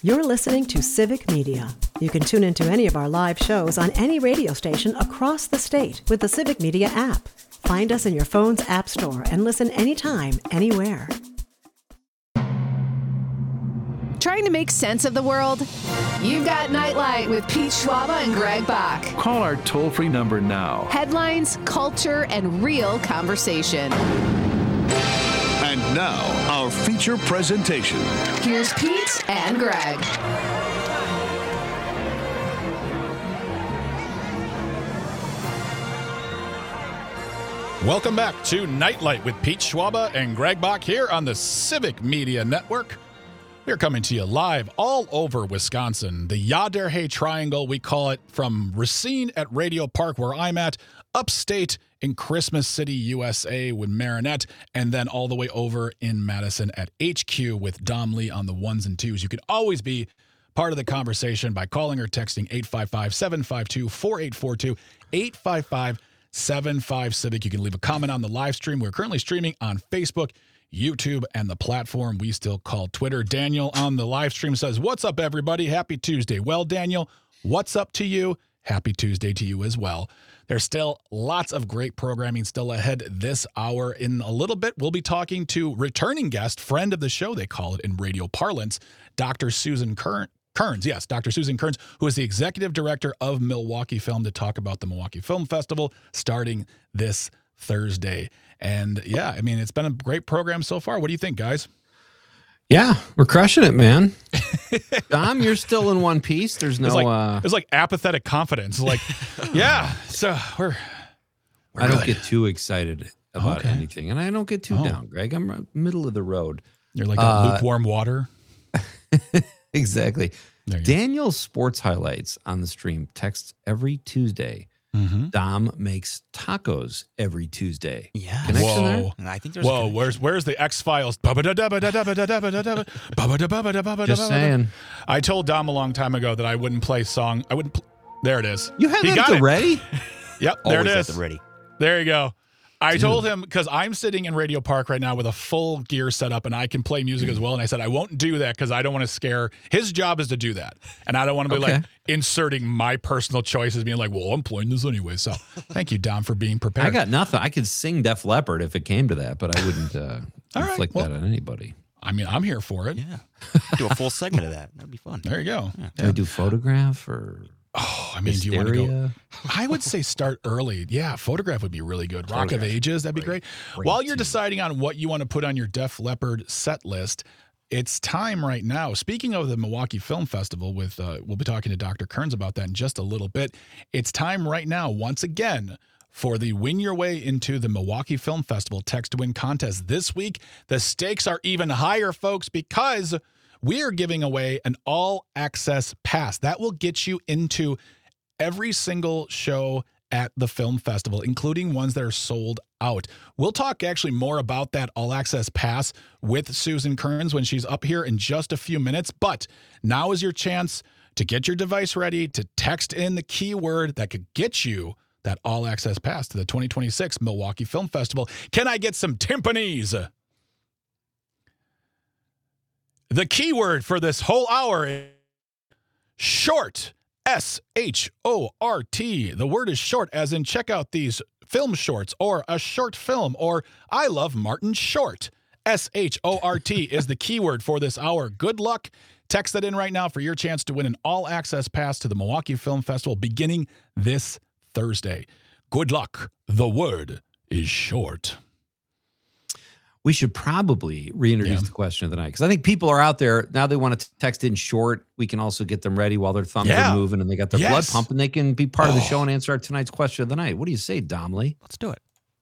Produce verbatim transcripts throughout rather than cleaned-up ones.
You're listening to Civic Media. You can tune into any of our live shows on any radio station across the state with the Civic Media app. Find us in your phone's app store and listen anytime, anywhere. Trying to make sense of the world? You've got Nightlight with Pete Schwaba and Greg Bach. Call our toll-free number now. Headlines, culture, and real conversation. And now, our feature presentation. Here's Pete and Greg. Welcome back to Nightlight with Pete Schwaba and Greg Bach here on the Civic Media Network. We're coming to you live all over Wisconsin, the Yaderhay Triangle, we call it, from Racine at Radio Park, where I'm at, upstate in Christmas City, U S A with Marinette, and then all the way over in Madison at H Q with Dom Lee on the ones and twos. You can always be part of the conversation by calling or texting eight five five, seven five two, four eight four two, eight five five, seven five Civic. You can leave a comment on the live stream. We're currently streaming on Facebook, YouTube, and the platform we still call Twitter. Daniel on the live stream says, "What's up, everybody? Happy Tuesday." Well, Daniel, what's up to you? Happy Tuesday to you as well. There's still lots of great programming still ahead this hour. In a little bit, we'll be talking to returning guest, friend of the show, they call it in radio parlance, Doctor Susan Kern. Kearns, yes, Doctor Susan Kearns, who is the executive director of Milwaukee Film, to talk about the Milwaukee Film Festival starting this Thursday. And yeah, I mean, it's been a great program so far. What do you think, guys? Yeah, we're crushing it, man. Dom, you're still in one piece. There's no. It's like, uh, it's like apathetic confidence. Like, yeah, so we're. we're I don't good. get too excited about Okay. anything, and I don't get too Oh. down, Greg. I'm right middle of the road. You're like Uh, lukewarm water. Exactly. There you go. Daniel's sports highlights on the stream texts every Tuesday. Mhm. Dom makes tacos every Tuesday. Yeah. Connection there? Whoa. And I think there's Whoa, a where's where's the X Files? Just saying. I told Dom a long time ago that I wouldn't play song. I wouldn't. Pl- there it is. You have He that got at the it. ready? Yep, there always it at is. the ready. There you go. I told him, because I'm sitting in Radio Park right now with a full gear setup and I can play music as well. And I said, I won't do that because I don't want to scare. His job is to do that. And I don't want to be Okay. like inserting my personal choices, being like, well, I'm playing this anyway. So thank you, Dom, for being prepared. I got nothing. I could sing Def Leppard if it came to that, but I wouldn't uh, All right, inflict well- that on anybody. I mean, I'm here for it. Yeah. Do a full segment of that. That'd be fun. There you go. Do I do photograph or Oh, I mean, do you want to go? hysteria? I would say start early. Yeah, photograph would be really good. Rock of Photograph. Ages, that'd be great. Great While you're too. deciding on what you want to put on your Def Leppard set list, it's time right now. Speaking of the Milwaukee Film Festival, with uh, we'll be talking to Doctor Kearns about that in just a little bit. It's time right now, once again, for the Win Your Way into the Milwaukee Film Festival Text to Win contest. This week, the stakes are even higher, folks, because we are giving away an all-access pass. That will get you into every single show at the film festival, including ones that are sold out. We'll talk actually more about that all-access pass with Susan Kearns when she's up here in just a few minutes. But now is your chance to get your device ready to text in the keyword that could get you that all-access pass to the twenty twenty-six Milwaukee Film Festival. Can I get some timpanis? The keyword for this whole hour is short. S H O R T. The word is short, as in check out these film shorts, or a short film, or I love Martin Short. S H O R T is the keyword for this hour. Good luck. Text that in right now for your chance to win an all-access pass to the Milwaukee Film Festival beginning this Thursday. Good luck. The word is short. We should probably reintroduce Yeah. the question of the night, because I think people are out there now. They want to text in short. We can also get them ready while their thumbs Yeah. are moving and they got their blood Yes. pumping. They can be part of the Oh. show and answer our tonight's question of the night. What do you say, Domley? Let's do it.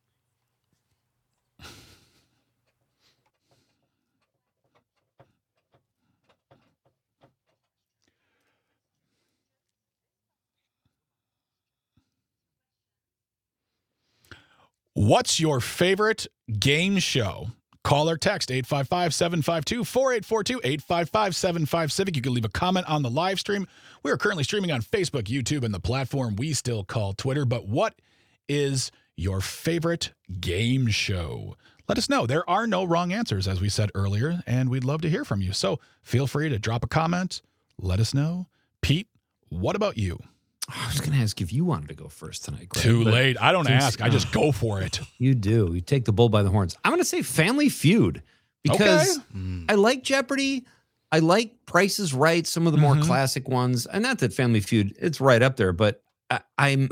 What's your favorite game show? Call or text eight five five, seven five two, four eight four two, eight five five, seven five Civic. You can leave a comment on the live stream. We are currently streaming on Facebook, YouTube, and the platform we still call Twitter. But what is your favorite game show? Let us know. There are no wrong answers, as we said earlier, and we'd love to hear from you. So feel free to drop a comment let us know. Pete, what about you? I was going to ask if you wanted to go first tonight, Greg. Too but late. I don't since- ask. I just go for it. You do. You take the bull by the horns. I'm going to say Family Feud because Okay. I like Jeopardy. I like Price is Right, some of the more Mhm. classic ones. And not that Family Feud, it's right up there, but I, I'm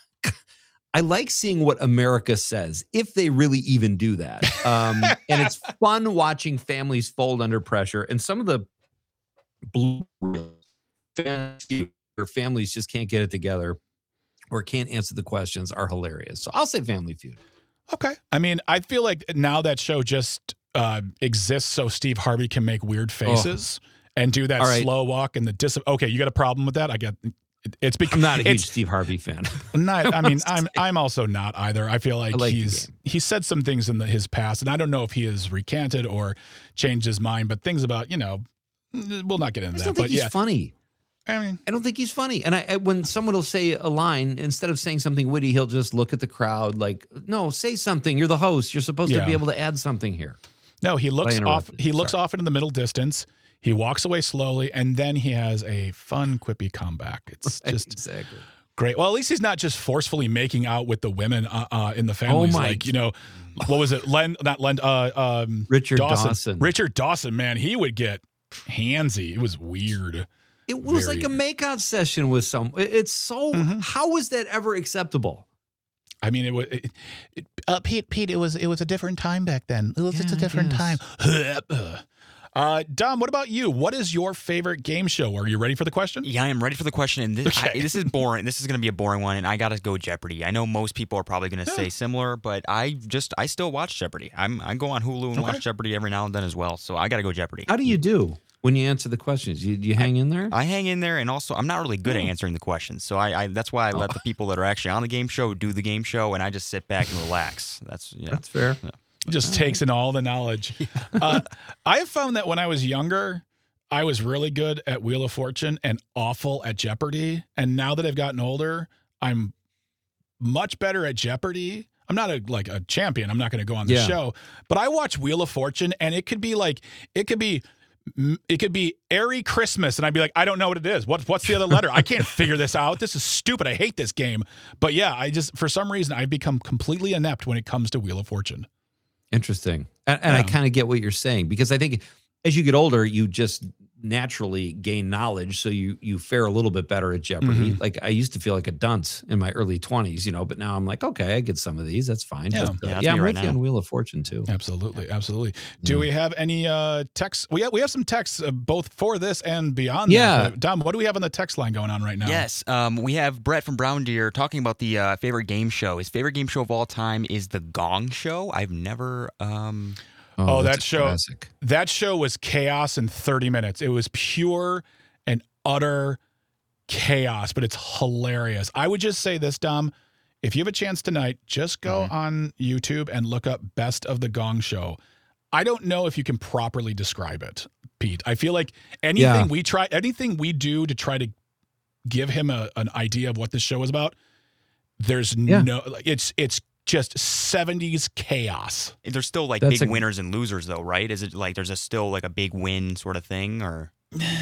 I like seeing what America says, if they really even do that. Um, and it's fun watching families fold under pressure. And some of the blue families where families just can't get it together or can't answer the questions are hilarious. So I'll say Family Feud. Okay. I mean, I feel like now that show just uh, exists so Steve Harvey can make weird faces and do that All right. slow walk and the dis. Okay, you got a problem with that? I get it, it's because I'm not a huge it's Steve Harvey fan. not. I mean, must I'm say. I'm also not either. I feel like, I like the he's game. he said some things in the, his past, and I don't know if he has recanted or changed his mind. But things about you know, we'll not get I into just that. don't think But he's yeah, funny. I mean, I don't think he's funny. And I, I when someone will say a line, instead of saying something witty, he'll just look at the crowd like, no, say something. You're the host. You're supposed to Yeah. be able to add something here. no, he looks off. interrupted. He looks Sorry. off into the middle distance. He walks away slowly, and then he has a fun, quippy comeback. It's just exactly. great. Well, at least he's not just forcefully making out with the women uh, uh, in the families. Oh, my like, you know, what was it? Len, not Len, uh, um, Richard Dawson. Richard Dawson, man, he would get handsy. It was weird. It was Very- like a makeout session with some. it- It's so. Mhm. How is that ever acceptable? I mean, it was. It, it, uh, Pete, Pete, it was. It was a different time back then. It was just Yeah, a I different guess. time. Uh, Dom, what about you? What is your favorite game show? Are you ready for the question? Yeah, I am ready for the question. And this, Okay. I, this is boring. This is going to be a boring one, and I got to go Jeopardy. I know most people are probably going to say similar, but I just I still watch Jeopardy. I'm I go on Hulu and Okay. watch Jeopardy every now and then as well. So I got to go Jeopardy. How do you do when you answer the questions? You, you hang in there? I hang in there, and also I'm not really good at answering the questions. So I, I that's why I let the people that are actually on the game show do the game show, and I just sit back and relax. That's you know. That's fair. Just takes in all the knowledge. Uh, I have found that when I was younger, I was really good at Wheel of Fortune and awful at Jeopardy. And now that I've gotten older, I'm much better at Jeopardy. I'm not a like a champion. I'm not going to go on the Yeah. show, but I watch Wheel of Fortune, and it could be like it could be. It could be Airy Christmas, and I'd be like, I don't know what it is. What, what's the other letter? I can't figure this out. This is stupid. I hate this game. But yeah, I just, for some reason, I've become completely inept when it comes to Wheel of Fortune. Interesting. And, and I Yeah. kind of get what you're saying because I think as you get older, you just naturally gain knowledge. So you you fare a little bit better at Jeopardy. Mhm. Like I used to feel like a dunce in my early twenties, you know, but now I'm like, okay, I get some of these. That's fine. Yeah. But, uh, Yeah, that's yeah, me I'm right with you now. on Wheel of Fortune too. Absolutely, absolutely. Do Yeah. we have any uh, texts? We have, we have some texts uh, both for this and beyond. Yeah. that. Dom, what do we have on the text line going on right now? Yes, um, we have Brett from Brown Deer talking about the uh, favorite game show. His favorite game show of all time is The Gong Show. I've never. Um, Oh, that's that a show- classic. That show was chaos in thirty minutes. It was pure and utter chaos, but it's hilarious. I would just say this, Dom. If you have a chance tonight, just go Mm-hmm. on YouTube and look up Best of the Gong Show. I don't know if you can properly describe it, Pete. I feel like anything Yeah. we try, anything we do to try to give him a, an idea of what this show is about, there's Yeah. no, it's, it's just seventies chaos. there's still like That's big a- winners and losers, though, right? Is it like there's a still like a big win sort of thing, or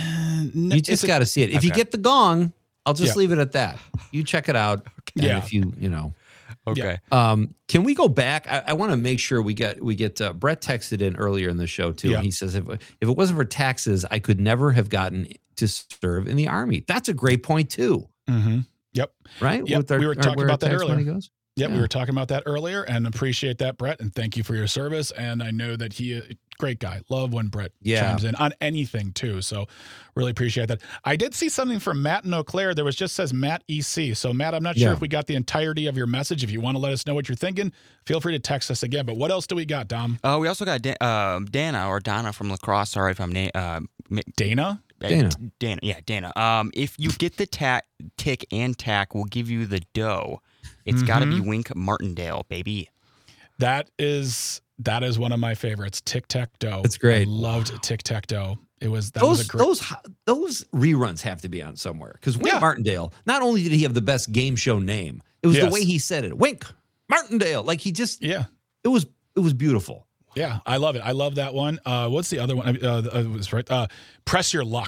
You just got to see it. If you Okay. get the gong, I'll just Yeah. leave it at that. You check it out. And Yeah. if you, you know, okay? Um, can we go back? I, I want to make sure we get we get uh, Brett texted in earlier in the show too. Yeah. And he says if if it wasn't for taxes, I could never have gotten to serve in the army. That's a great point too, Mm-hmm. Yep. right? Yep, we were talking where about our that tax money earlier. goes? Yep, we Yeah. were talking about that earlier, and appreciate that, Brett, and thank you for your service. And I know that he, great guy. Love when Brett Yeah. chimes in on anything too. So really appreciate that. I did see something from Matt in Eau Claire. There was just says Matt E C. So Matt, I'm not sure Yeah. if we got the entirety of your message. If you want to let us know what you're thinking, feel free to text us again. But what else do we got, Dom? Uh, we also got Dan, uh, Dana or Donna from Lacrosse. Sorry if I'm na- uh, ma- Dana? uh, Dana. Dana, yeah, Dana. Um, if you get the tack, tick and tack, we'll give you the dough. It's got to be Wink Martindale, baby. That is that is one of my favorites. Tic Tac Toe. That's great. I loved Tic Tac Toe. It was that was Those a great. those those reruns have to be on somewhere because Wink Yeah. Martindale. Not only did he have the best game show name, it was the Yes. way he said it. Wink Martindale. Like he just. yeah. It was it was beautiful. Yeah, I love it. I love that one. Uh, what's the other one? Uh, uh, it was right. Uh, Press Your Luck.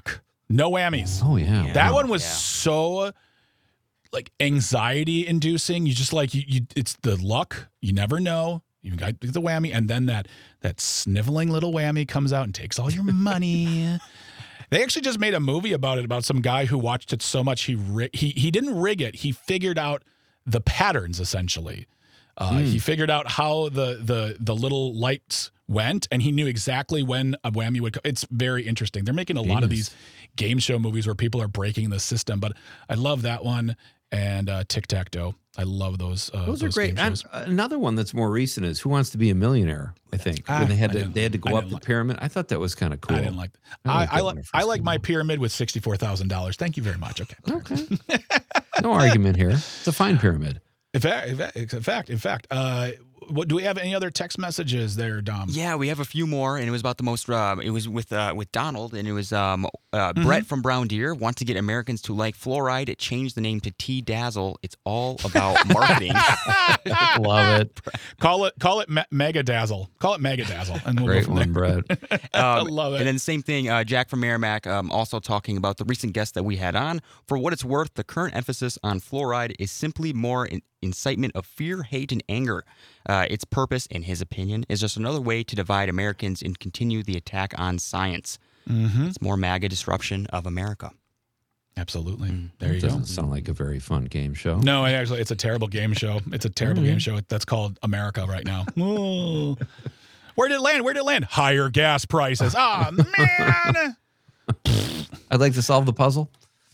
No whammies. Oh yeah, That wow. one was Yeah. so like anxiety inducing. You just like you, you it's the luck. You never know. You got the whammy, and then that that sniveling little whammy comes out and takes all your money. They actually just made a movie about it, about some guy who watched it so much he ri- he he didn't rig it. He figured out the patterns essentially. Uh, Mm. He figured out how the the the little lights went, and he knew exactly when a whammy would come. It's very interesting. They're making a lot of these game show movies where people are breaking the system, but I love that one and uh, Tic Tac Toe. I love those. Uh, Those those are great. game And shows. another one that's more recent is Who Wants to Be a Millionaire? I think Ah, when they had I to didn't- they had to I go up didn't the like- pyramid. I thought that was kind of cool. I didn't like. I I liked I, that like when it I first like came my out. pyramid with sixty four thousand dollars. Thank you very much. Okay. Okay. No argument here. It's a fine pyramid. In fact, in fact, in fact, in fact uh, what do we have? Any other text messages there, Dom? Yeah, we have a few more, and it was about the most. Uh, it was with uh, with Donald, and it was um, uh, Brett from Brown Deer wants to get Americans to like fluoride. It changed the name to T-Dazzle. It's all about marketing. Love it. Call it call it me- Mega Dazzle. Call it Mega Dazzle, and we'll Great go from one, there. Brett. I Um, love it. And then same thing, uh, Jack from Merrimack, um, also talking about the recent guest that we had on. For what it's worth, the current emphasis on fluoride is simply more in- incitement of fear, hate, and anger. Uh, its purpose, in his opinion, is just another way to divide Americans and continue the attack on science. Mm-hmm. It's more MAGA disruption of America. Absolutely. Mm. There you Doesn't go. sound like a very fun game show. No, it actually, it's a terrible game show. It's a terrible game show. That's called America right now. Ooh. Where did it land? Where did it land? Higher gas prices. Ah, man. I'd like to solve the puzzle.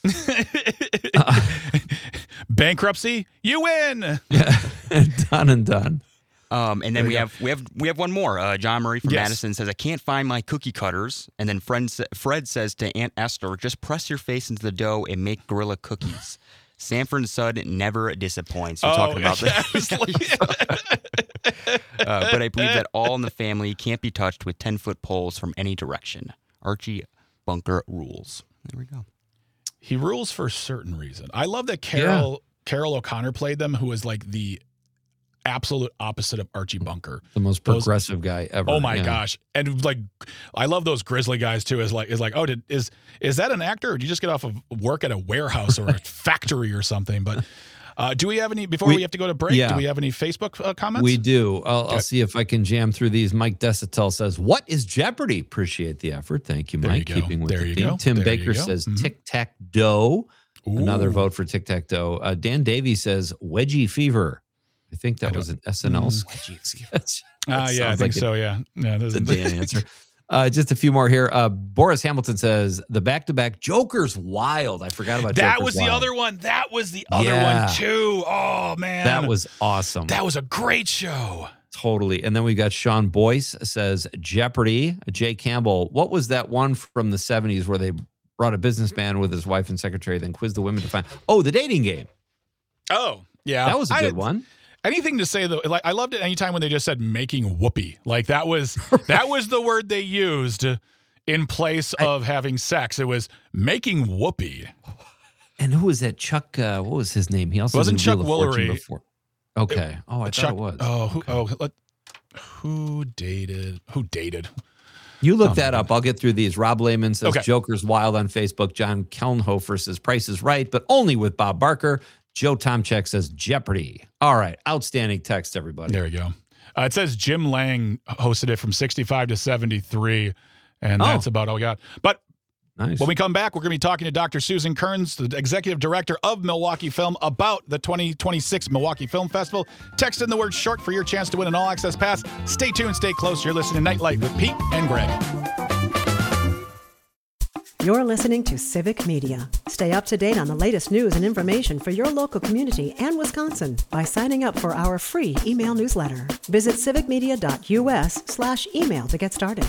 Bankruptcy. You win. Yeah, done and done. Um, and then There we we go. have we have we have one more. Uh, John Murray from Yes. Madison says, "I can't find my cookie cutters." And then Fred, sa- Fred says to Aunt Esther, "Just press your face into the dough and make gorilla cookies." Sanford and Son never disappoints. We're talking about yeah, this. I was like- Uh, but I believe that all in the family can't be touched with ten-foot poles from any direction. Archie Bunker rules. There we go. He rules for a certain reason. I love that Carol Carol O'Connor played them, who was like the absolute opposite of Archie Bunker. The most Those- progressive guy ever. Oh my yeah. gosh! And like, I love those Grizzly guys too. Is like, is like, oh, did is is that an actor, or did you just get off of work at a warehouse or a factory or something? But uh, do we have any before we, We- have to go to break? yeah. Do we have any Facebook uh, comments? We do. I'll, Okay. I'll see if I can jam through these. Mike Desitel says, "What is Jeopardy?" Appreciate the effort. Thank you, There you Mike. go. Keeping with There the you theme. go. Tim There you Baker go. says, Mhm. "Tic Tac Doe." Another Ooh. vote for Tic Tac Doe. Uh, Dan Davies says, "Wedgie Fever." I think that I was an S N L Mm. sketch. Ah, yeah, I sounds think like so. Yeah, yeah. This The is Dan answer. Uh, just a few more here. Uh, Boris Hamilton says the back-to-back Joker's wild. I forgot about that Joker's was the Wild. other one. That was the other Yeah. one too. Oh man, That was awesome. that was a great show. Totally. And then we got Sean Boyce says Jeopardy. Jay Campbell. What was that one from the seventies where they brought a businessman with his wife and secretary, then quizzed the women to find? Oh, the dating game. Oh yeah, That was a I- good one. Anything to say though, like I loved it anytime when they just said making whoopee. Like that was that was the word they used in place of having sex. It was making whoopee. And who was that? Chuck. Uh, what was his name? He also Wasn't did Chuck Wheel of Fortune Woolery. before. Okay. Oh, I Chuck, thought it was. Oh, who, Okay. oh, let, who dated? Who dated? You look Oh, that my up. I'll get through these. Rob Lehman says Okay. Joker's Wild on Facebook. John Kelnhofer says Price is Right, but only with Bob Barker. Joe Tomchek says Jeopardy. All right. Outstanding text, everybody. There you go. Uh, it says Jim Lang hosted it from sixty-five to seventy-three, and Oh. that's about all we got. But Nice. when we come back, we're going to be talking to Doctor Susan Kearns, the executive director of Milwaukee Film, about the twenty twenty-six Milwaukee Film Festival. Text in the word short for your chance to win an all-access pass. Stay tuned, stay close. You're listening to Nightlight with Pete and Greg. You're listening to Civic Media. Stay up to date on the latest news and information for your local community and Wisconsin by signing up for our free email newsletter. Visit civicmedia.us slash email to get started.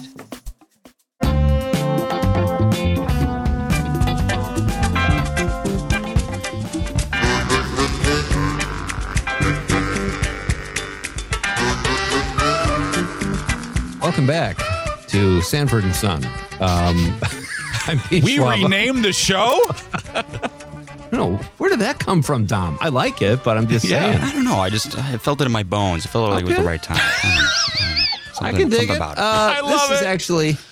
Welcome back to Sanford and Son. Um, I'm Pete We Schwab. renamed the show? No, where did that come from, Dom? I like it, but I'm just Yeah. saying. I don't know. I just I felt it in my bones. I felt like it was Okay. the right time. I, don't know. I Something- can dig something it. about Uh, I love this is it. actually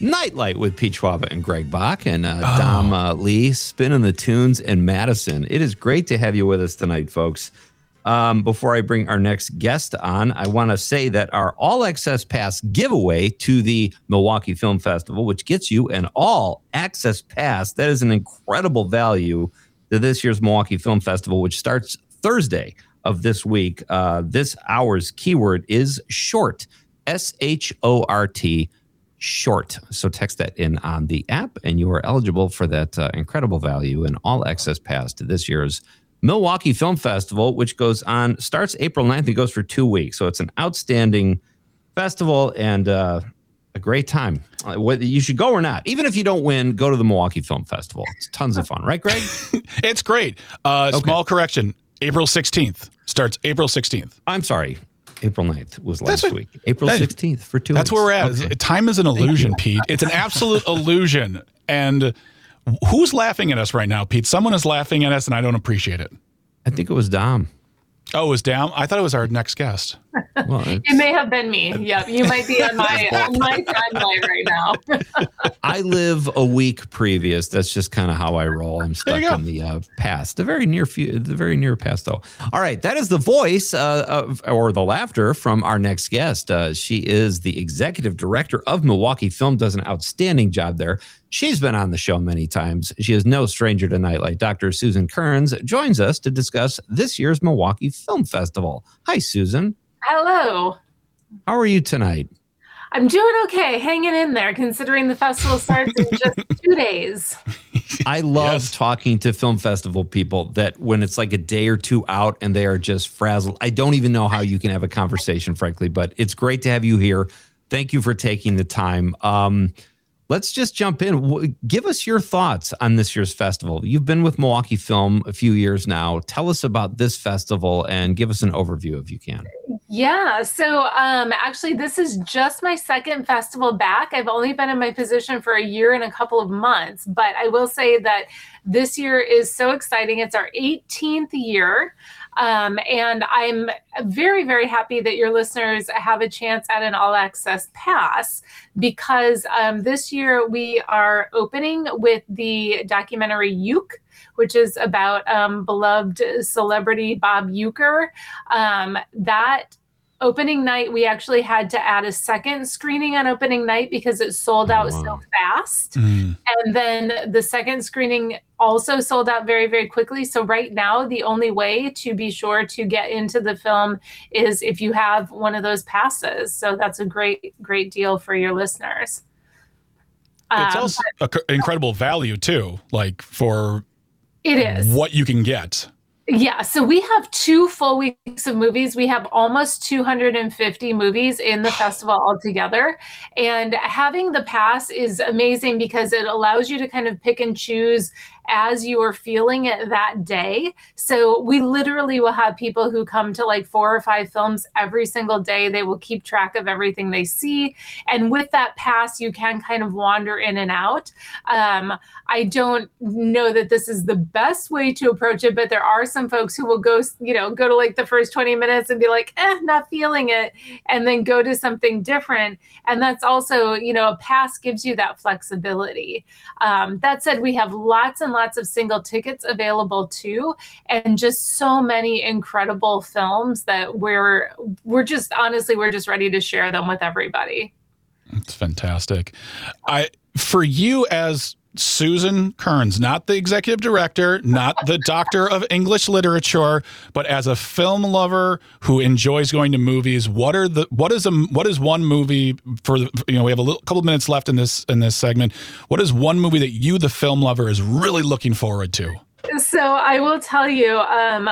Nightlight with Pete Schwaba and Greg Bach and uh, oh. Dom uh, Lee spinning the tunes in Madison. It is great to have you with us tonight, folks. Um, before I bring our next guest on, I want to say that our All Access Pass giveaway to the Milwaukee Film Festival, which gets you an All Access Pass, that is an incredible value to this year's Milwaukee Film Festival, which starts Thursday of this week. Uh, this hour's keyword is short, S H O R T, short. So text that in on the app, and you are eligible for that uh, incredible value, an All Access Pass to this year's Milwaukee Film Festival, which goes on, starts April ninth. It goes for two weeks. So it's an outstanding festival and uh, a great time. Uh, whether you should go or not, even if you don't win, go to the Milwaukee Film Festival. It's tons of fun. Right, Greg? It's great. Uh, okay. Small correction. April sixteenth. Starts April sixteenth. I'm sorry. April ninth was last what, week. April sixteenth for two That's weeks. where we're at. Okay. Time is an illusion, Pete. It's an absolute illusion. And who's laughing at us right now, Pete? Someone is laughing at us, and I don't appreciate it. I think it was Dom. Oh, it was Dom? I thought it was our next guest. Well, it may have been me. Yep, you might be on my on my timeline right now. I live a week previous. That's just kind of how I roll. I'm stuck in the uh, past, the very near few, the very near past, though. All right, that is the voice uh, of, or the laughter from our next guest. Uh, she is the executive director of Milwaukee Film. Does an outstanding job there. She's been on the show many times. She is no stranger to Nightlight. Doctor Susan Kearns joins us to discuss this year's Milwaukee Film Festival. Hi, Susan. Hello. How are you tonight? I'm doing okay, hanging in there, considering the festival starts in just two days. I love yes. talking to film festival people that when it's like a day or two out and they are just frazzled. I don't even know how you can have a conversation, frankly, but it's great to have you here. Thank you for taking the time. Um, Let's just jump in. Give us your thoughts on this year's festival. You've been with Milwaukee Film a few years now. Tell us about this festival and give us an overview if you can. Yeah, so um, actually this is just my second festival back. I've only been in my position for a year and a couple of months, but I will say that this year is so exciting. It's our eighteenth year. Um, and I'm very, very happy that your listeners have a chance at an all access pass because um, this year we are opening with the documentary Uke, which is about um, beloved celebrity Bob Uecker. Um, that opening night, we actually had to add a second screening on opening night because it sold out oh, wow. so fast. Mm. And then the second screening also sold out very, very quickly. So right now, the only way to be sure to get into the film is if you have one of those passes. So that's a great, great deal for your listeners. It's um, also an incredible value too, like for it is what you can get. Yeah, so we have two full weeks of movies. We have almost two hundred fifty movies in the festival altogether. And having the pass is amazing because it allows you to kind of pick and choose as you are feeling it that day. So we literally will have people who come to like four or five films every single day. They will keep track of everything they see. And with that pass, you can kind of wander in and out. Um, I don't know that this is the best way to approach it, but there are some folks who will go, you know, go to like the first twenty minutes and be like, eh, not feeling it, and then go to something different. And that's also, you know, a pass gives you that flexibility. Um, that said, we have lots and lots of single tickets available too, and just so many incredible films that we're we're just honestly we're just ready to share them with everybody. It's fantastic. I for you as Susan Kearns, not the executive director, not the doctor of English literature, but as a film lover who enjoys going to movies, what are the what is a what is one movie for the, you know, we have a little couple of minutes left in this in this segment. What is one movie that you, the film lover, is really looking forward to? So I will tell you, um,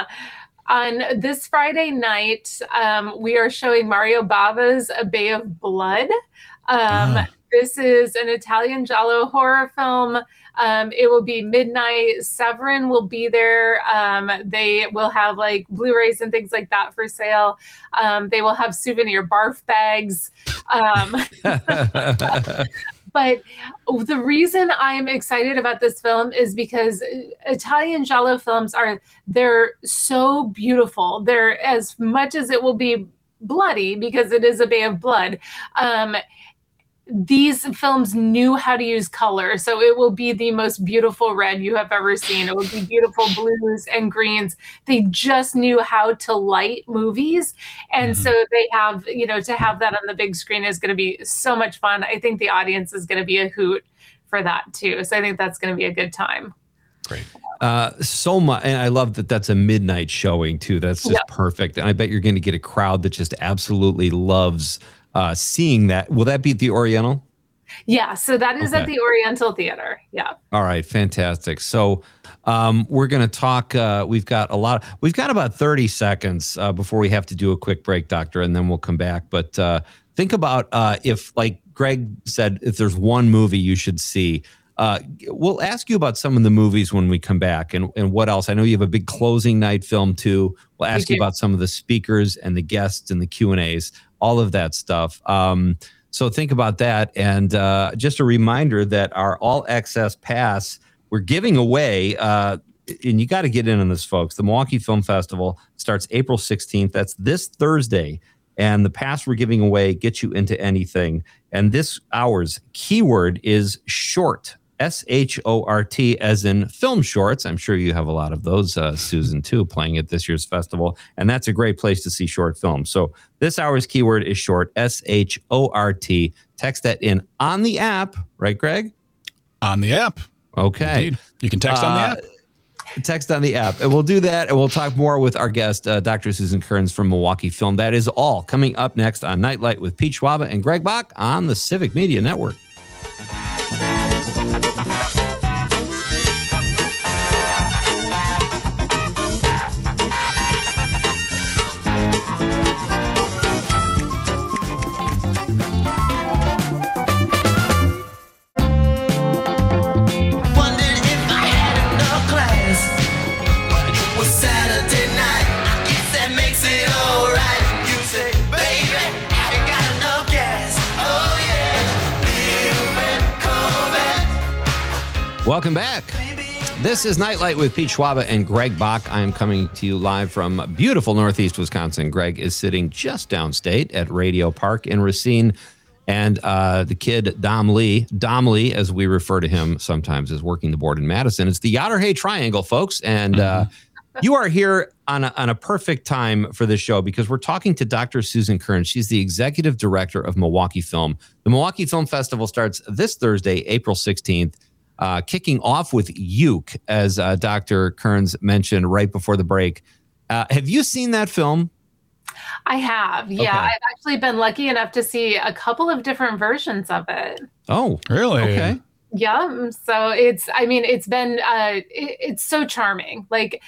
on this Friday night, um, we are showing Mario Bava's A Bay of Blood. Um, uh. This is an Italian giallo horror film. Um, it will be midnight. Severin will be there. Um, they will have like Blu-rays and things like that for sale. Um, they will have souvenir barf bags. Um, but the reason I'm excited about this film is because Italian giallo films are, they're so beautiful. They're, as much as it will be bloody because it is a Bay of Blood, um, these films knew how to use color. So it will be the most beautiful red you have ever seen. It will be beautiful blues and greens. They just knew how to light movies. And mm-hmm. so they have, you know, to have that on the big screen is going to be so much fun. I think the audience is going to be a hoot for that too. So I think that's going to be a good time. Great. Uh, so much. And I love that that's a midnight showing too. That's just yep. perfect. And I bet you're going to get a crowd that just absolutely loves uh, seeing that. Will that be at the Oriental? Yeah. So that is okay. at the Oriental Theater. Yeah. All right. Fantastic. So um, we're going to talk. Uh, we've got a lot. We've got about thirty seconds uh, before we have to do a quick break, Doctor, and then we'll come back. But uh, think about uh, if, like Greg said, if there's one movie you should see. Uh, we'll ask you about some of the movies when we come back and, and what else. I know you have a big closing night film too. We'll ask you about some of the speakers and the guests and the Q and A's, all of that stuff. Um, so think about that. And uh, just a reminder that our All Access Pass, we're giving away, uh, and you got to get in on this, folks. The Milwaukee Film Festival starts April sixteenth. That's this Thursday. And the pass we're giving away gets you into anything. And this hour's keyword is short. S H O R T, as in film shorts. I'm sure you have a lot of those, uh, Susan, too, playing at this year's festival. And that's a great place to see short films. So this hour's keyword is short, S H O R T. Text that in on the app. Right, Greg? On the app. Okay. Indeed. You can text uh, on the app. Text on the app. And we'll do that, and we'll talk more with our guest, uh, Doctor Susan Kearns from Milwaukee Film. That is all coming up next on Nightlight with Pete Schwaba and Greg Bach on the Civic Media Network. Welcome back. This is Nightlight with Pete Schwaba and Greg Bach. I am coming to you live from beautiful Northeast Wisconsin. Greg is sitting just downstate at Radio Park in Racine. And uh, the kid, Dom Lee, Dom Lee, as we refer to him sometimes, is working the board in Madison. It's the Yader-Hey Triangle, folks. And uh, you are here on a, on a perfect time for this show because we're talking to Doctor Susan Kearns. She's the executive director of Milwaukee Film. The Milwaukee Film Festival starts this Thursday, April sixteenth. Uh, kicking off with Uke, as uh, Doctor Kearns mentioned right before the break. Uh, have you seen that film? I have, yeah. Okay. I've actually been lucky enough to see a couple of different versions of it. Oh, really? Okay. Yeah. So it's, I mean, it's been, uh, it, it's so charming. Like,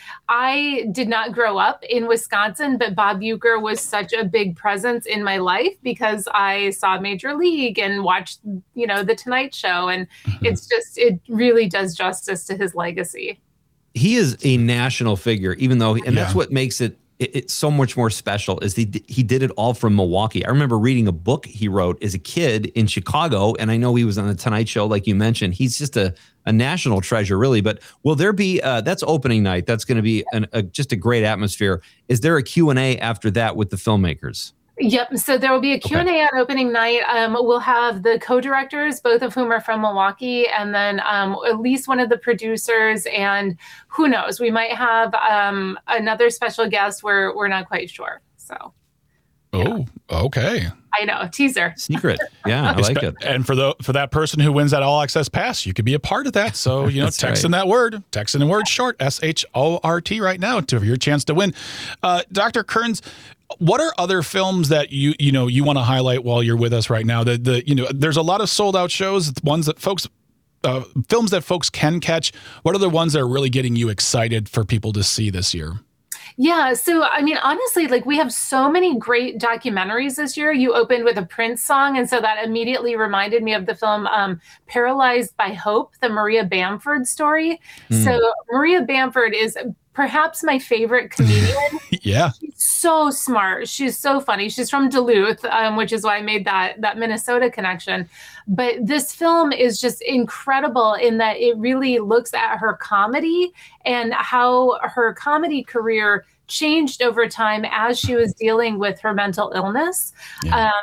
I did not grow up in Wisconsin, but Bob Uecker was such a big presence in my life because I saw Major League and watched, you know, The Tonight Show. And mm-hmm. it's just, it really does justice to his legacy. He is a national figure, even though, and yeah. that's what makes it, it it's so much more special is he, he did it all from Milwaukee. I remember reading a book he wrote as a kid in Chicago, and I know he was on the Tonight Show, like you mentioned. He's just a, a national treasure, really. But will there be, uh, that's opening night. That's going to be an, a, just a great atmosphere. Is there a Q and A after that with the filmmakers? Yep. So there will be a Q and A okay. on opening night. Um, we'll have the co-directors, both of whom are from Milwaukee, and then um, at least one of the producers. And who knows, we might have um, another special guest. We're we're not quite sure. So. Oh, okay. I know, teaser. Secret. Yeah, I like it. And for the for that person who wins that all access pass, you could be a part of that. So, you know, text right. in that word, text in the word short, S H O R T right now to your chance to win. Uh, Doctor Kearns, what are other films that you you know you want to highlight while you're with us right now? The the you know, there's a lot of sold out shows, ones that folks uh, films that folks can catch. What are the ones that are really getting you excited for people to see this year? Yeah. So, I mean, honestly, like, we have so many great documentaries this year. You opened with a Prince song. And so that immediately reminded me of the film um, Paralyzed by Hope, the Maria Bamford story. Mm. So Maria Bamford is perhaps my favorite comedian. Yeah. She's so smart. She's so funny. She's from Duluth, um, which is why I made that, that Minnesota connection. But this film is just incredible in that it really looks at her comedy and how her comedy career changed over time as she was dealing with her mental illness. Yeah. Um,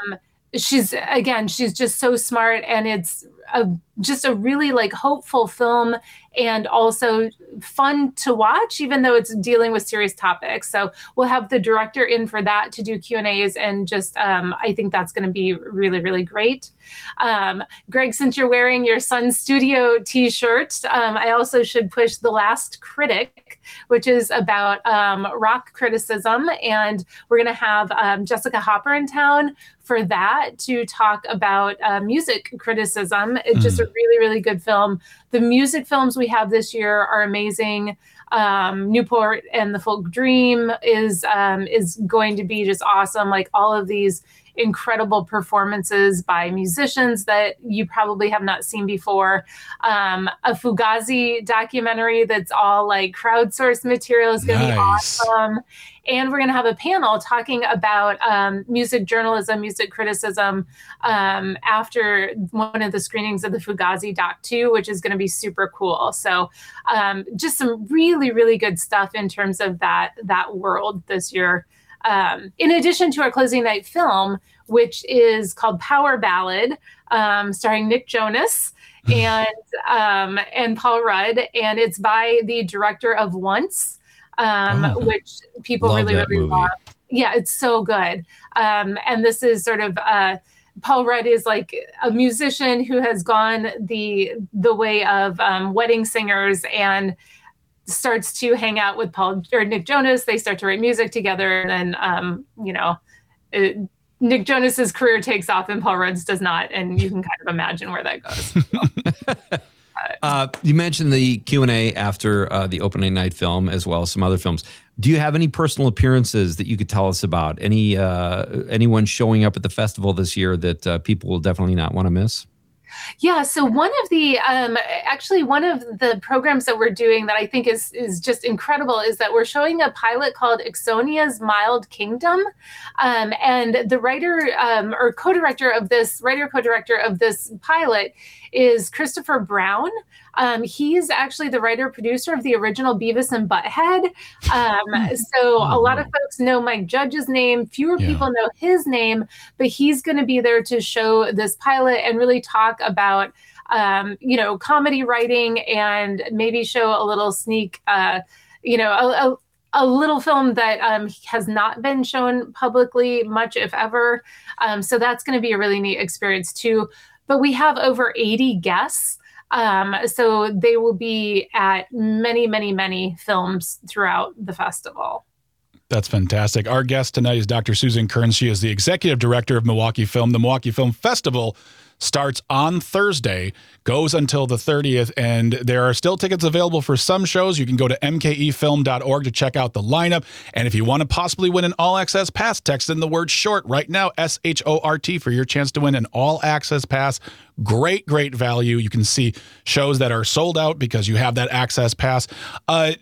she's, again, she's just so smart, and it's a, just a really like hopeful film, and also fun to watch, even though it's dealing with serious topics. So we'll have the director in for that to do Q and A's, and just um, I think that's going to be really, really great. Um, Greg, since you're wearing your Sun Studio t-shirt, um, I also should push The Last Critic, which is about um, rock criticism, and we're going to have um, Jessica Hopper in town for that to talk about uh, music criticism. It's mm. just a really, really good film. The music films we have this year are amazing. Um, Newport and the Folk Dream is um, is going to be just awesome. Like all of these incredible performances by musicians that you probably have not seen before. Um, a Fugazi documentary that's all like crowdsourced material is going to nice. be awesome. And we're going to have a panel talking about um, music journalism, music criticism um, after one of the screenings of the Fugazi doc two, which is going to be super cool. So um, just some really, really good stuff in terms of that, that world this year. Um, in addition to our closing night film, which is called Power Ballad, um, starring Nick Jonas and um, and Paul Rudd, and it's by the director of Once, um, oh, which people really, really movie. love. Yeah, it's so good. Um, and this is sort of uh, Paul Rudd is like a musician who has gone the the way of um, wedding singers and starts to hang out with Paul or Nick Jonas. They start to write music together, and then um, you know, it, Nick Jonas's career takes off and Paul Rudd's does not, and you can kind of imagine where that goes. uh, you mentioned the Q and A after uh, the opening night film, as well as some other films. Do you have any personal appearances that you could tell us about? Any uh, anyone showing up at the festival this year that uh, people will definitely not want to miss? Yeah, so one of the, um, actually one of the programs that we're doing that I think is is just incredible is that we're showing a pilot called Ixonia's Mild Kingdom. Um, and the writer um, or co-director of this, writer co-director of this pilot is Christopher Brown. Um, he's actually the writer-producer of the original Beavis and Butthead. Um, so a lot of folks know Mike Judge's name. Fewer yeah. people know his name, but he's going to be there to show this pilot and really talk about, um, you know, comedy writing and maybe show a little sneak, uh, you know, a, a, a little film that um, has not been shown publicly much, if ever. Um, so that's going to be a really neat experience too. But we have over eighty guests. Um, so they will be at many, many, many films throughout the festival. That's fantastic. Our guest tonight is Doctor Susan Kearns. She is the executive director of Milwaukee Film. The Milwaukee Film Festival starts on Thursday, goes until the thirtieth, and there are still tickets available for some shows. You can go to m k e film dot org to check out the lineup. And if you want to possibly win an all-access pass, text in the word SHORT right now, S H O R T, for your chance to win an all-access pass. Great, great value. You can see shows that are sold out because you have that access pass. Uh,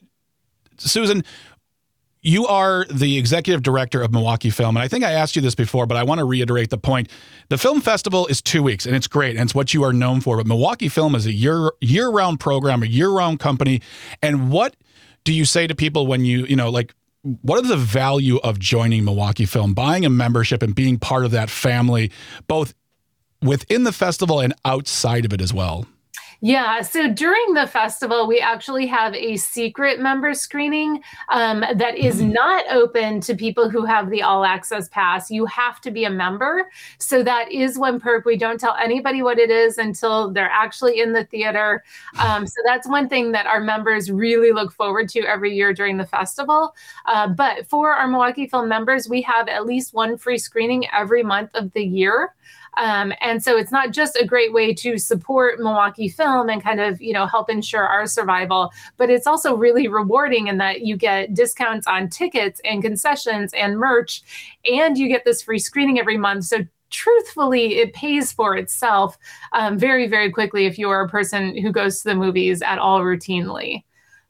Susan, you are the executive director of Milwaukee Film, and I think I asked you this before, but I want to reiterate the point. The film festival is two weeks, and it's great, and it's what you are known for, but Milwaukee Film is a year, year-round program, a year-round company, and what do you say to people when you, you know, like, what is the value of joining Milwaukee Film, buying a membership and being part of that family, both within the festival and outside of it as well? Yeah, so during the festival, we actually have a secret member screening um, that is not open to people who have the all access pass. You have to be a member. So that is one perk. We don't tell anybody what it is until they're actually in the theater. Um, so that's one thing that our members really look forward to every year during the festival. Uh, but for our Milwaukee Film members, we have at least one free screening every month of the year. Um, and so it's not just a great way to support Milwaukee Film and kind of, you know, help ensure our survival, but it's also really rewarding in that you get discounts on tickets and concessions and merch, and you get this free screening every month. So truthfully, it pays for itself um, very, very quickly if you are a person who goes to the movies at all routinely.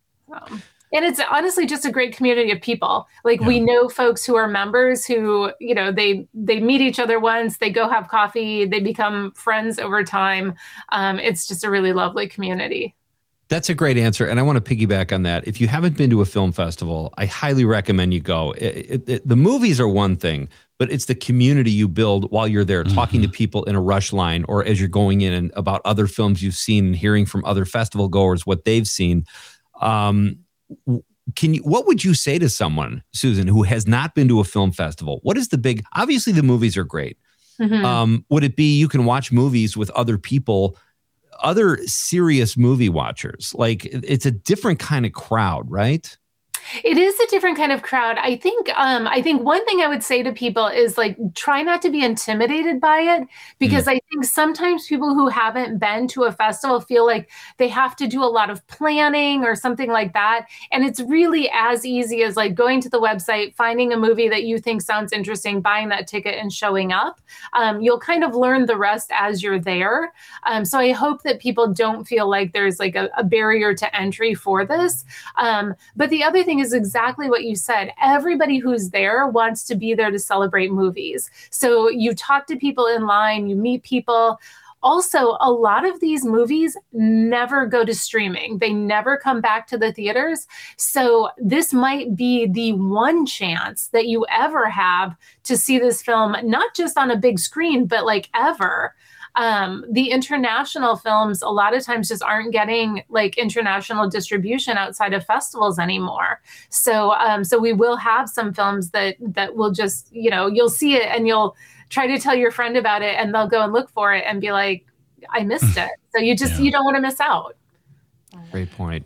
Um. And it's honestly just a great community of people. Like yeah. we know folks who are members who, you know, they they meet each other once, they go have coffee, they become friends over time. Um, it's just a really lovely community. That's a great answer. And I want to piggyback on that. If you haven't been to a film festival, I highly recommend you go. It, it, it, the movies are one thing, but it's the community you build while you're there, mm-hmm. talking to people in a rush line or as you're going in and about other films you've seen and hearing from other festival goers what they've seen. Um, can you, what would you say to someone, Susan, who has not been to a film festival? What is the big, obviously the movies are great. Mm-hmm. Um, would it be you can watch movies with other people, other serious movie watchers? Like it's a different kind of crowd, right? It is a different kind of crowd. I think um, I think one thing I would say to people is like, try not to be intimidated by it, because mm. I think sometimes people who haven't been to a festival feel like they have to do a lot of planning or something like that. And it's really as easy as like going to the website, finding a movie that you think sounds interesting, buying that ticket and showing up. Um, you'll kind of learn the rest as you're there. Um, so I hope that people don't feel like there's like a, a barrier to entry for this. Um, but the other thing is exactly what you said. Everybody who's there wants to be there to celebrate movies. So you talk to people in line, you meet people. Also, a lot of these movies never go to streaming. They never come back to the theaters. So this might be the one chance that you ever have to see this film, not just on a big screen, but like ever. Um, the international films a lot of times just aren't getting like international distribution outside of festivals anymore. So, um, so we will have some films that that will just, you know, you'll see it and you'll try to tell your friend about it and they'll go and look for it and be like, I missed it. So you just, yeah. you don't want to miss out. Great point.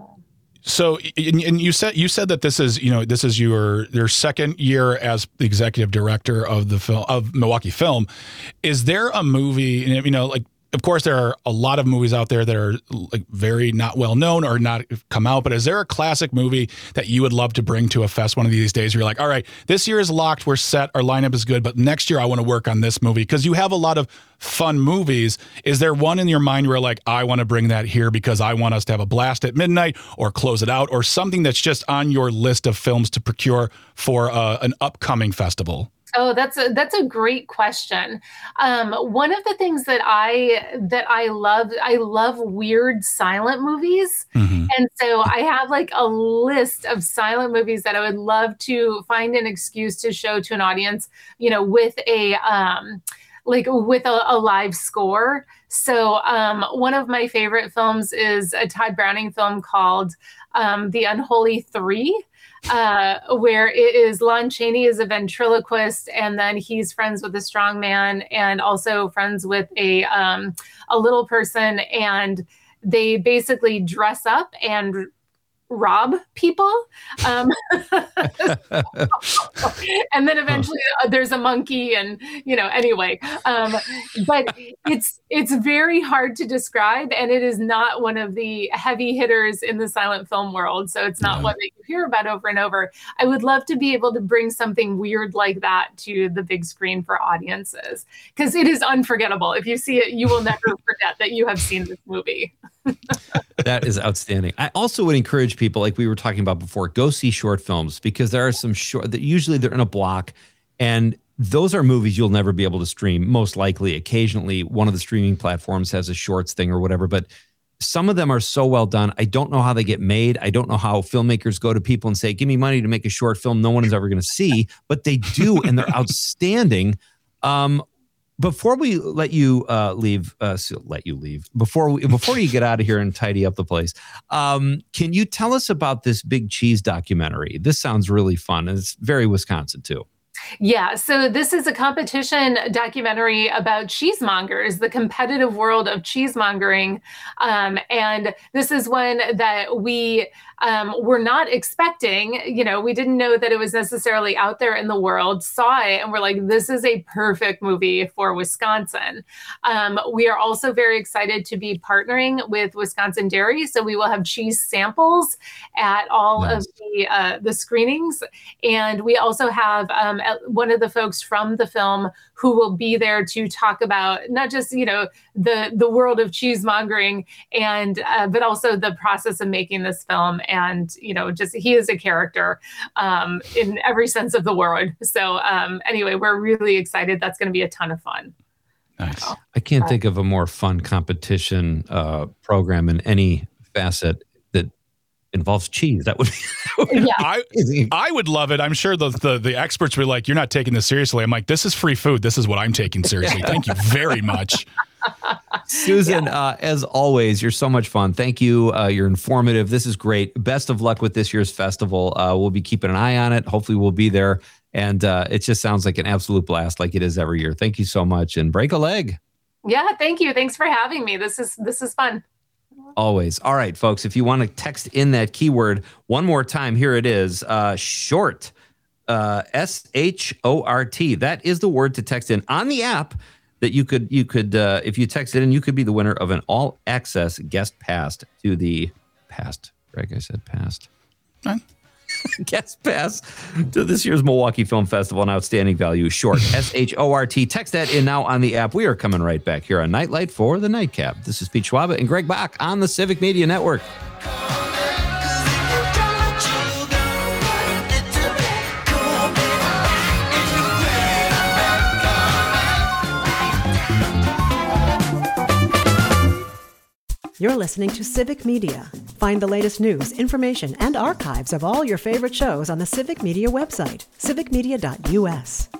So, and you said you said that this is, you know, this is your your second year as the executive director of the film of Milwaukee Film. Is there a movie, you know, like, of course, there are a lot of movies out there that are like very not well known or not come out, but is there a classic movie that you would love to bring to a fest one of these days where you're like, all right, this year is locked, we're set, our lineup is good, but next year I want to work on this movie? Because you have a lot of fun movies. Is there one in your mind where like, I want to bring that here because I want us to have a blast at midnight or close it out, or something that's just on your list of films to procure for uh, an upcoming festival? Oh, that's a that's a great question. Um, one of the things that I that I love, I love weird silent movies. Mm-hmm. And so I have like a list of silent movies that I would love to find an excuse to show to an audience, you know, with a um, like with a, a live score. So um, one of my favorite films is a Todd Browning film called um, The Unholy Three. Uh, where it is Lon Chaney is a ventriloquist, and then he's friends with a strong man and also friends with a um, a little person, and they basically dress up and rob people. Um, and then eventually uh, there's a monkey and, you know, anyway, um, but it's, it's very hard to describe. And it is not one of the heavy hitters in the silent film world. So it's not yeah. one that you hear about over and over. I would love to be able to bring something weird like that to the big screen for audiences, because it is unforgettable. If you see it, you will never forget that you have seen this movie. That is outstanding. I also would encourage people, like we were talking about before, go see short films, because there are some short that usually they're in a block, and those are movies you'll never be able to stream. Most likely, occasionally one of the streaming platforms has a shorts thing or whatever, but some of them are so well done. I don't know how they get made. I don't know how filmmakers go to people and say, give me money to make a short film no one is ever going to see, but they do, and they're outstanding. Um, Before we let you uh, leave, uh, so let you leave, before we, before you get out of here and tidy up the place, um, can you tell us about this Big Cheese documentary? This sounds really fun, and it's very Wisconsin too. Yeah, so this is a competition documentary about cheesemongers, the competitive world of cheesemongering. Um, and this is one that we um, were not expecting. You know, we didn't know that it was necessarily out there in the world, saw it, and we're like, this is a perfect movie for Wisconsin. Um, we are also very excited to be partnering with Wisconsin Dairy. So we will have cheese samples at all nice. of the, uh, the screenings. And we also have um, one of the folks from the film who will be there to talk about not just, you know, the the world of cheesemongering, and uh, but also the process of making this film. And, you know, just he is a character um, in every sense of the word. So um, anyway, we're really excited. That's going to be a ton of fun. Nice. I can't think of a more fun competition uh, program in any facet that involves cheese. That would be, that would be Yeah. I amazing. I would love it. I'm sure the, the the experts would be like, you're not taking this seriously. I'm like, this is free food. This is what I'm taking seriously. Thank you very much. Susan, uh, as always, you're so much fun. Thank you. Uh, you're informative. This is great. Best of luck with this year's festival. Uh, we'll be keeping an eye on it. Hopefully we'll be there. And uh, it just sounds like an absolute blast like it is every year. Thank you so much. And break a leg. Yeah, thank you. Thanks for having me. This is this is fun. Always. All right, folks, if you want to text in that keyword one more time, here it is. Uh, short, uh, S H O R T. That is the word to text in on the app that you could, you could, uh, if you text it in, you could be the winner of an all access guest pass to the past. Greg, I said past. Huh? Guest pass to this year's Milwaukee Film Festival, an outstanding value. Short, S H O R T. Text that in now on the app. We are coming right back here on Nightlight for the Nightcap. This is Pete Schwaba and Greg Bach on the Civic Media Network. You're listening to Civic Media. Find the latest news, information, and archives of all your favorite shows on the Civic Media website, civic media dot U S.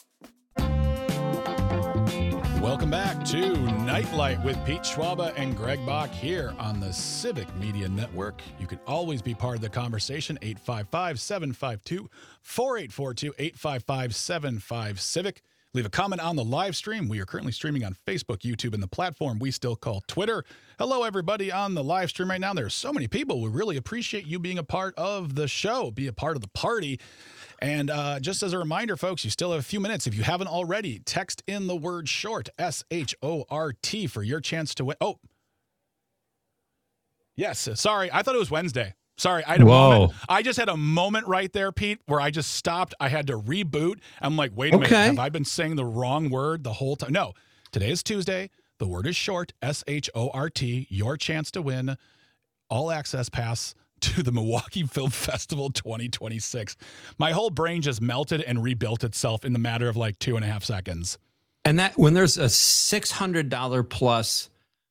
Welcome back to Nightlight with Pete Schwaba and Greg Bach here on the Civic Media Network. You can always be part of the conversation, eight five five, seven five two, four eight four two, eight five five, seven five, CIVIC. Leave a comment on the live stream. We are currently streaming on Facebook, YouTube, and the platform we still call Twitter. Hello, everybody on the live stream right now. There are so many people. We really appreciate you being a part of the show, be a part of the party. And uh, just as a reminder, folks, you still have a few minutes. If you haven't already, text in the word short, S H O R T, for your chance to win. Oh, yes. Sorry. I thought it was Wednesday. Sorry, I had a Whoa. moment. I just had a moment right there, Pete, where I just stopped. I had to reboot. I'm like, wait a minute. Okay. Have I been saying the wrong word the whole time? No. Today is Tuesday. The word is short, S H O R T. Your chance to win all access pass to the Milwaukee Film Festival twenty twenty-six. My whole brain just melted and rebuilt itself in the matter of like two and a half seconds. And that when there's a six hundred dollars plus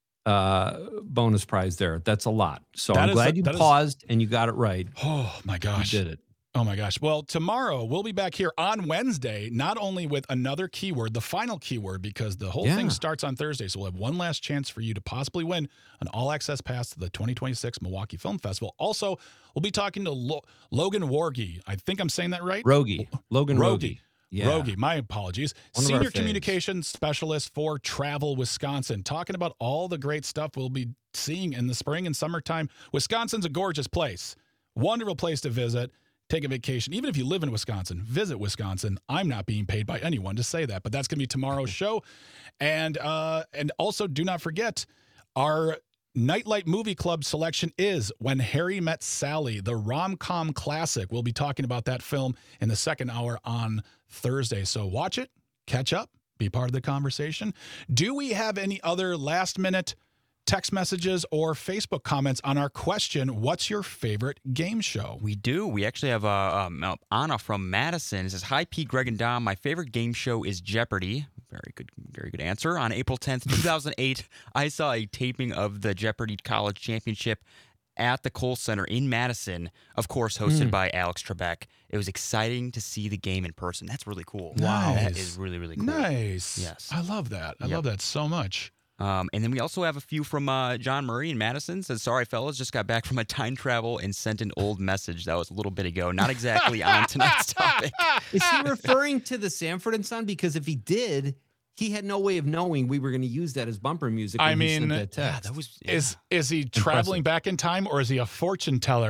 uh, bonus prize there, that's a lot. So That I'm is glad a- you that is- paused and you got it right. Oh, my gosh. You did it. Oh my gosh. Well, tomorrow we'll be back here on Wednesday, not only with another keyword, the final keyword, because the whole Yeah. thing starts on Thursday. So we'll have one last chance for you to possibly win an all access pass to the twenty twenty-six Milwaukee Film Festival. Also, we'll be talking to Lo- Logan Wargy. I think I'm saying that right. Rogie. Logan Rogie. Rogie. Yeah. Rogie, my apologies. One of our Senior faves. communications specialist for Travel Wisconsin, talking about all the great stuff we'll be seeing in the spring and summertime. Wisconsin's a gorgeous place, wonderful place to visit. Take a vacation. Even if you live in Wisconsin, visit Wisconsin. I'm not being paid by anyone to say that, but that's going to be tomorrow's show. And uh, and also, do not forget, our Nightlight Movie Club selection is When Harry Met Sally, the rom-com classic. We'll be talking about that film in the second hour on Thursday. So watch it, catch up, be part of the conversation. Do we have any other last-minute text messages or Facebook comments on our question, what's your favorite game show? We do. We actually have uh, um, uh, Anna from Madison. It says, hi, Pete, Greg, and Dom. My favorite game show is Jeopardy. Very good, very good answer. On April tenth, two thousand eight, I saw a taping of the Jeopardy College Championship at the Kohl Center in Madison, of course, hosted Mm. by Alex Trebek. It was exciting to see the game in person. That's really cool. Wow. That Nice. is really, really cool. Nice. Yes. I love that. I Yep. love that so much. Um, and then we also have a few from uh, John Murray in Madison. Says, sorry, fellas, just got back from a time travel and sent an old message. That was a little bit ago. Not exactly on tonight's topic. Is he referring to the Sanford and Son? Because if he did, he had no way of knowing we were going to use that as bumper music. When I he mean, sent that Yeah, text. that was Is is he traveling back in time, or is he a fortune teller?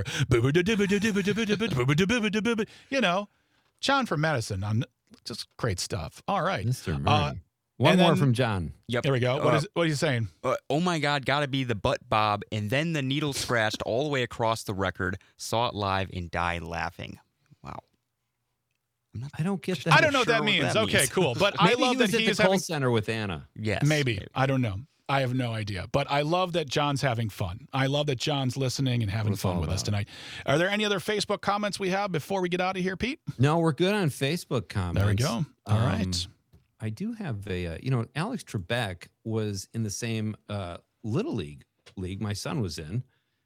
You know, John from Madison. On just great stuff. All right. Mister Murray. Uh, One and more then- from John. Yep. Here we go. What Uh, is what are you saying? Uh, oh my God, gotta be the butt bob, and then the needle scratched all the way across the record. Saw it live and died laughing. Wow. I'm not I don't get that. I don't know what sure that what means. that okay, means. cool. But I Maybe love he that was at he the is Kohl having. Center with Anna. Yes. Maybe. I don't know. I have no idea. But I love that John's having fun. I love that John's listening and having What it's fun all with us about. tonight. Are there any other Facebook comments we have before we get out of here, Pete? No, we're good on Facebook comments. There we go. All Um, right. I do have a, uh, you know, Alex Trebek was in the same uh, Little League league my son was in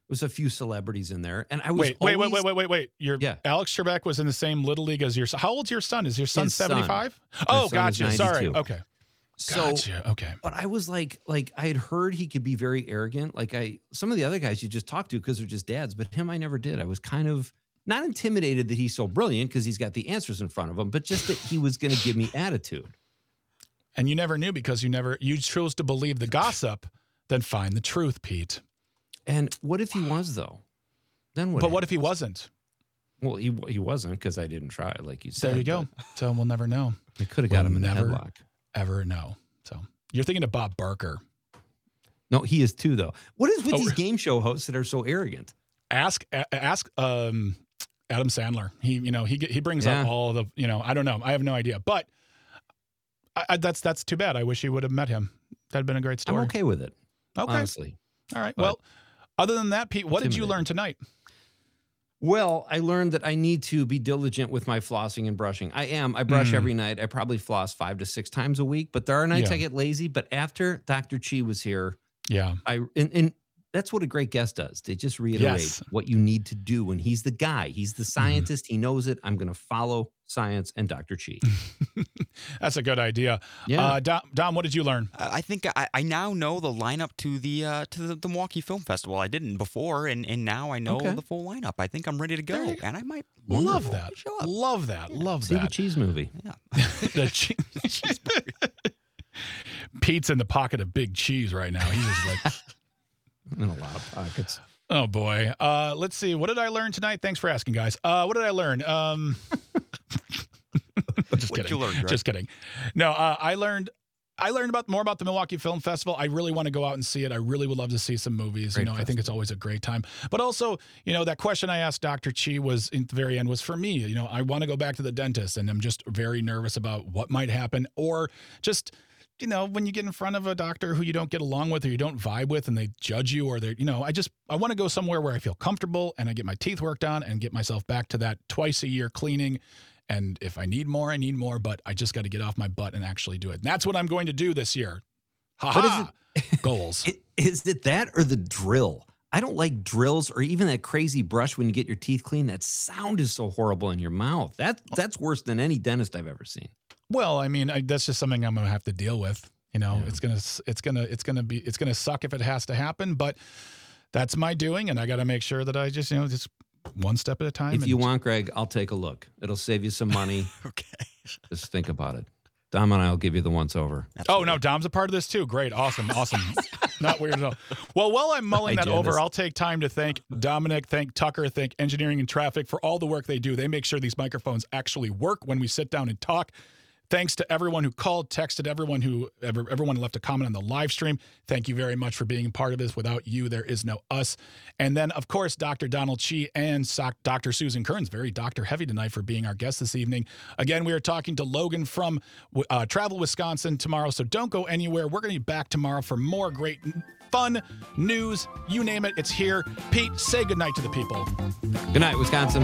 was a few celebrities in there, and I was wait, wait, always, wait, wait, wait, wait, wait. Your Yeah. Alex Trebek was in the same little league as your son. How old's your son? Is your son His son. seventy-five? My Oh, son is gotcha. Sorry. ninety-two. Okay. So, Gotcha. Okay. but I was like, like I had heard he could be very arrogant. Like I, some of the other guys you just talk to because they're just dads, but him I never did. I was kind of not intimidated that he's so brilliant because he's got the answers in front of him, but just that he was going to give me attitude. And you never knew because you never you chose to believe the gossip, then find the truth, Pete. And what if he was though? Then what? But what if he happens? wasn't? Well, he he wasn't because I didn't try, like you said. There you go. So we'll never know. I could have got We'll him in never- the headlock. Ever know. So you're thinking of Bob Barker. No, he is too, though. What is with Oh, these re- game show hosts that are so arrogant? Ask a- ask um, Adam Sandler. He you know he get- he brings Yeah. up all the you know I don't know I have no idea, but I, I, that's that's too bad. I wish you would have met him. That'd been a great story. I'm okay with it, Okay. honestly. All right. But- Well, other than that, Pete, what did you Intimidating. learn tonight? Well, I learned that I need to be diligent with my flossing and brushing. I am. I brush Mm. every night. I probably floss five to six times a week, but there are nights Yeah. I get lazy. But after Doctor Chi was here, Yeah. I and, and that's what a great guest does. They just reiterate Yes. what you need to do. And he's the guy. He's the scientist. He knows it. I'm going to follow science and Doctor Chi. That's a good idea. Yeah. Uh, Dom, Dom, what did you learn? Uh, I think I, I now know the lineup to the uh, to the, the Milwaukee Film Festival. I didn't before, and, and now I know Okay. the full lineup. I think I'm ready to go, and I might Love Wonderful. that. Show up. Love that. Love See the that. cheese movie. Yeah. The cheese. Pete's in the pocket of big cheese right now. He's just like, In a lot of pockets. oh boy. Uh, let's see. What did I learn tonight? Thanks for asking, guys. Uh, what did I learn? Um, just What'd kidding. you learn, Greg? Just kidding. No, uh, I learned. I learned about more about the Milwaukee Film Festival. I really want to go out and see it. I really would love to see some movies. Great you know, I think it's always a great time. But also, you know, that question I asked Doctor Chi was in the very end was for me. You know, I want to go back to the dentist, and I'm just very nervous about what might happen, or just, you know, when you get in front of a doctor who you don't get along with or you don't vibe with, and they judge you, or they're, you know, I just I want to go somewhere where I feel comfortable and I get my teeth worked on and get myself back to that twice a year cleaning. And if I need more, I need more, but I just got to get off my butt and actually do it. And that's what I'm going to do this year. Ha ha! Goals. It, is it that or the drill? I don't like drills or even that crazy brush when you get your teeth clean. That sound is so horrible in your mouth. That that's worse than any dentist I've ever seen. Well, I mean, I, that's just something I'm going to have to deal with. You know, it's gonna, it's gonna, it's gonna be, it's gonna suck if it has to happen. But that's my doing, and I got to make sure that I just, you know, just one step at a time. If you and- want, Greg, I'll take a look. It'll save you some money. Okay. Just think about it. Dom and I will give you the once over. Oh no, Dom's a part of this too. Great, awesome, awesome. Not weird at all. Well, while I'm mulling that Hygienist. over, I'll take time to thank Dominic, thank Tucker, thank Engineering and Traffic for all the work they do. They make sure these microphones actually work when we sit down and talk. Thanks to everyone who called, texted, everyone who ever, everyone left a comment on the live stream. Thank you very much for being a part of this. Without you, there is no us. And then, of course, Doctor Donald Chi and Soc- Doctor Susan Kearns, very doctor heavy tonight, for being our guest this evening. Again, we are talking to Logan from uh, Travel Wisconsin tomorrow, so don't go anywhere. We're going to be back tomorrow for more great fun news. You name it, it's here. Pete, say goodnight to the people. Good night, Wisconsin.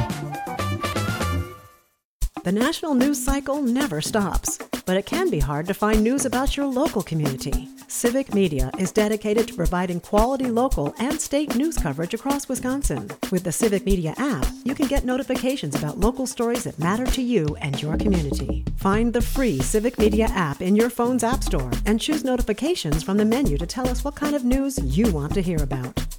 The national news cycle never stops, but it can be hard to find news about your local community. Civic Media is dedicated to providing quality local and state news coverage across Wisconsin. With the Civic Media app, you can get notifications about local stories that matter to you and your community. Find the free Civic Media app in your phone's app store and choose notifications from the menu to tell us what kind of news you want to hear about.